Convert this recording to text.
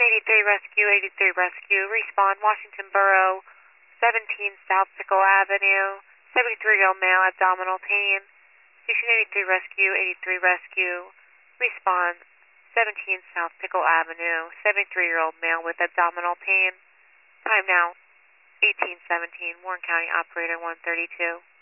83 Rescue, 83 Rescue, respond Washington Borough, 17 South Pickle Avenue, 73-year-old male, abdominal pain. Station 83 Rescue, 83 Rescue, respond 17 South Pickle Avenue, 73-year-old male with abdominal pain. Time now, 18:17, Warren County Operator 132.